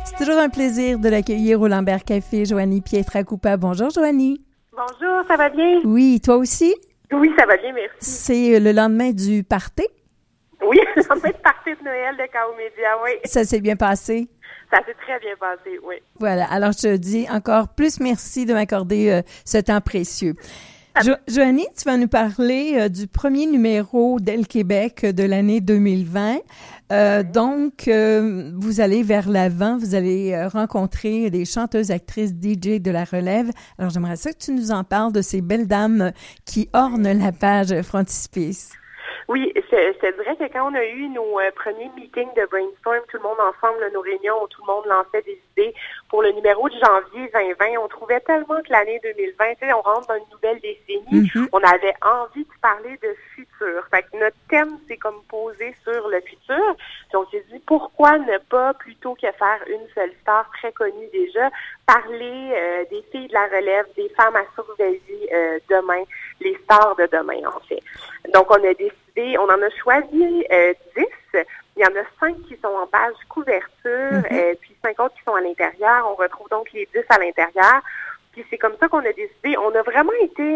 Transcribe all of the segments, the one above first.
C'est toujours un plaisir de l'accueillir au Lambert Café, Joanie Pietracoupa. Bonjour, Joanie. Bonjour, ça va bien? Oui, toi aussi? Oui, ça va bien, merci. C'est le lendemain du party? Oui, le lendemain du party de Noël de KO Média, oui. Ça s'est bien passé? Ça s'est très bien passé, oui. Voilà, alors je te dis encore plus merci de m'accorder ce temps précieux. Joanie, tu vas nous parler du premier numéro d'Elle Québec de l'année 2020. Donc, vous allez vers l'avant, vous allez rencontrer des chanteuses, actrices, DJ de la relève. Alors, j'aimerais ça que tu nous en parles de ces belles dames qui ornent la page Frontispice. Oui, je te dirais que quand on a eu nos premiers meetings de brainstorm, tout le monde ensemble, là, nos réunions où tout le monde lançait des idées pour le numéro de janvier 2020, on trouvait tellement que l'année 2020, tu sais, on rentre dans une nouvelle décennie, on avait envie de parler de futur. Fait que notre thème, c'est comme posé sur le futur. Puis on s'est dit, pourquoi ne pas, plutôt que faire une seule star très connue déjà, parler des filles de la relève, des femmes à surveiller demain, les stars de demain, en fait. Donc, on a décidé, on en a choisi 10. Il y en a 5 qui sont en page couverture, puis 5 autres qui sont à l'intérieur. On retrouve donc les 10 à l'intérieur. Puis c'est comme ça qu'on a décidé. On a vraiment été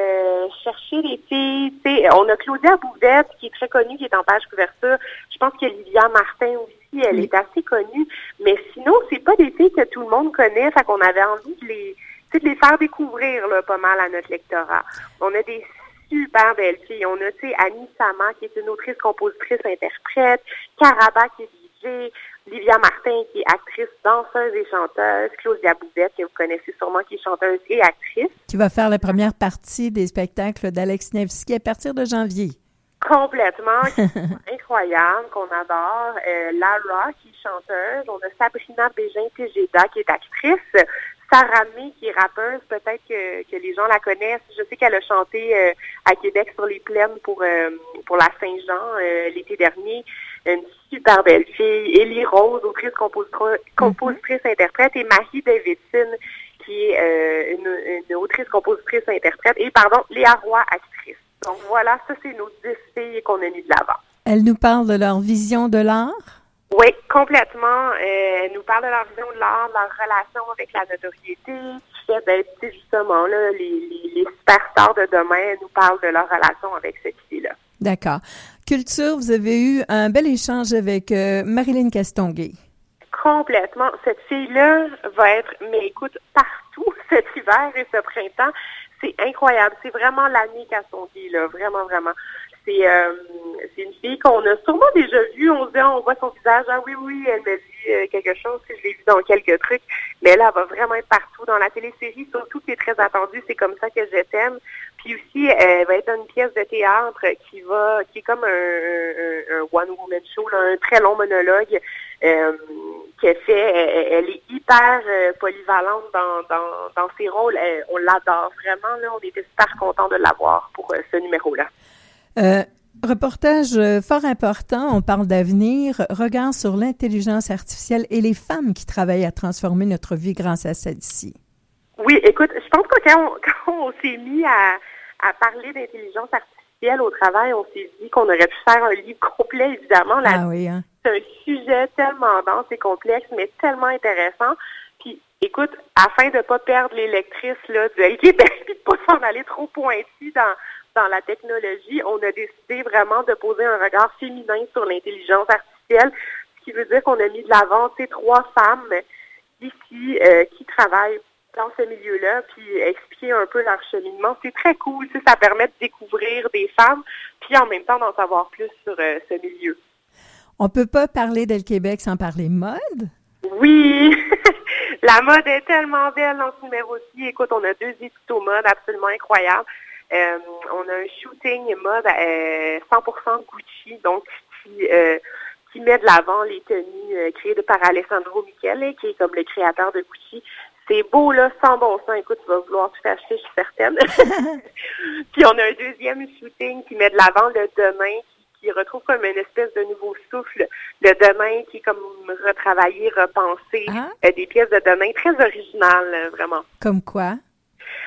chercher les filles. T'sais, on a Claudia Bouvette, qui est très connue, qui est en page couverture. Je pense que Livia Martin aussi, elle est assez connue. Mais sinon, c'est pas des filles que tout le monde connaît. Fait qu'on avait envie de les faire découvrir là, pas mal à notre lectorat. On a des super belles filles. On a, tu sais, Annie Sama, qui est une autrice, compositrice, interprète, Caraba, qui est DJ, Livia Martin, qui est actrice, danseuse et chanteuse, Claudia Bouvette, que vous connaissez sûrement, qui est chanteuse et actrice. Qui va faire la première partie des spectacles d'Alex Nevsky à partir de janvier. Complètement, incroyable, qu'on adore. Lara, qui est chanteuse. On a Sabrina Bégin-Tejeda, qui est actrice. Sarah May, qui est rappeuse, peut-être que les gens la connaissent. Je sais qu'elle a chanté à Québec sur les plaines pour la Saint-Jean l'été dernier. Une super belle fille. Élie Rose, autrice, compositrice, interprète. Et Marie Davidson, qui est une autrice, compositrice, interprète. Et Léa Roy, actrice. Donc voilà, ça c'est nos 10 filles qu'on a mis de l'avant. Elles nous parlent de leur vision de l'art? Oui, complètement. Elles nous parlent de leur vision de l'art, de leur relation avec la notoriété, du fait d'être justement là, les superstars de demain. Elles nous parlent de leur relation avec cette fille-là. D'accord. Culture, vous avez eu un bel échange avec Marilyn Castonguay. Complètement. Cette fille-là va être, mais écoute, partout cet hiver et ce printemps. C'est incroyable. C'est vraiment l'année Castonguay, là. Vraiment, vraiment. C'est une fille qu'on a sûrement déjà vue. On se dit, on voit son visage. Ah oui, elle m'a dit quelque chose. Je l'ai vu dans quelques trucs. Mais là, elle va vraiment être partout. Dans la télésérie, surtout, qui est très attendue, C'est comme ça que je t'aime. Puis aussi, elle va être dans une pièce de théâtre qui est comme un one-woman show, là, un très long monologue qu'elle fait. Elle est hyper polyvalente dans ses rôles. On l'adore vraiment. Là, on était super contents de l'avoir pour ce numéro-là. Reportage fort important, on parle d'avenir, regard sur l'intelligence artificielle et les femmes qui travaillent à transformer notre vie grâce à celle-ci. Oui, écoute, je pense que quand on s'est mis à parler d'intelligence artificielle au travail, on s'est dit qu'on aurait pu faire un livre complet, évidemment. Ah oui, hein? C'est un sujet tellement dense et complexe, mais tellement intéressant. Puis, écoute, afin de ne pas perdre les lectrices là, du Québec, puis de ne pas s'en aller trop pointu dans la technologie, on a décidé vraiment de poser un regard féminin sur l'intelligence artificielle, ce qui veut dire qu'on a mis de l'avant ces 3 femmes ici qui travaillent dans ce milieu-là, puis expliquer un peu leur cheminement. C'est très cool, ça permet de découvrir des femmes, puis en même temps d'en savoir plus sur ce milieu. On peut pas parler d'Elle Québec sans parler mode? Oui! La mode est tellement belle dans ce numéro-ci. Écoute, on a 2 éditos mode absolument incroyables. On a un shooting mode 100% Gucci, donc qui met de l'avant les tenues créées par Alessandro Michele, qui est comme le créateur de Gucci. C'est beau, là, sans bon sens. Écoute, tu vas vouloir tout acheter, je suis certaine. Puis on a un deuxième shooting qui met de l'avant le demain, qui retrouve comme une espèce de nouveau souffle. Le demain qui est comme retravaillé, repensé. Des pièces de demain très originales, vraiment. Comme quoi?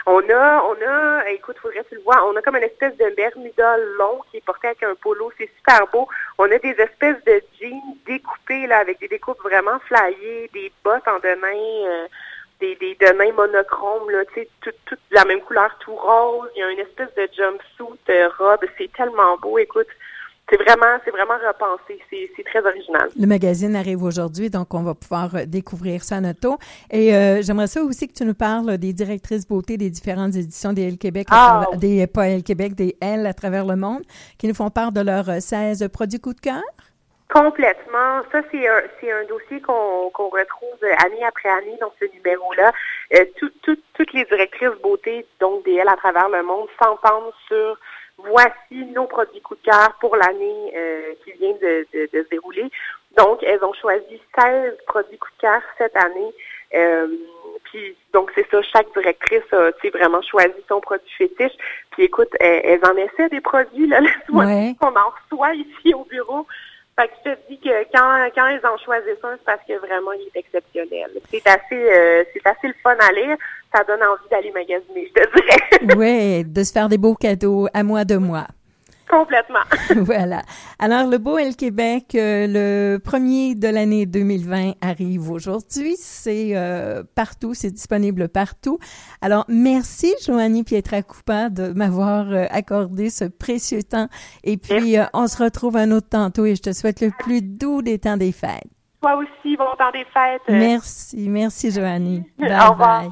Écoute, faudrait que tu le vois, on a comme une espèce de Bermuda long qui est porté avec un polo, c'est super beau. On a des espèces de jeans découpés, là, avec des découpes vraiment flyées, des bottes en denim, des denim monochromes, là, tu sais, toutes de la même couleur, tout rose. Il y a une espèce de jumpsuit, robe, c'est tellement beau, écoute. C'est vraiment repensé. C'est très original. Le magazine arrive aujourd'hui, donc on va pouvoir découvrir ça à notre tour. Et j'aimerais ça aussi que tu nous parles des directrices beauté des différentes éditions des Elle Québec, pas Elle Québec, des Elle à travers le monde, qui nous font part de leurs 16 produits coup de cœur. Complètement. Ça, c'est un dossier qu'on retrouve année après année dans ce numéro-là. Toutes les directrices beauté, donc des Elle à travers le monde, s'entendent sur voici nos produits coup de cœur pour l'année qui vient de se dérouler. Donc, elles ont choisi 16 produits coup de cœur cette année. Puis, donc, c'est ça, chaque directrice a vraiment choisi son produit fétiche. Puis, écoute, elles en essaient des produits, là, qu'on en reçoit ici au bureau. Fait que je te dis que quand elles en choisissent un, c'est parce que vraiment, il est exceptionnel. C'est assez le fun à lire. Ça donne envie d'aller magasiner, je te dirais. Oui, de se faire des beaux cadeaux à moi de moi. Complètement. Voilà. Alors, le Beau Elle Québec, le premier de l'année 2020 arrive aujourd'hui. C'est partout, c'est disponible partout. Alors, merci Joanie Pietracoupa de m'avoir accordé ce précieux temps. Et puis, on se retrouve un autre tantôt et je te souhaite le plus doux des temps des fêtes. Toi aussi, bon temps des fêtes. Merci Joanie. Bye. Au revoir. Bye.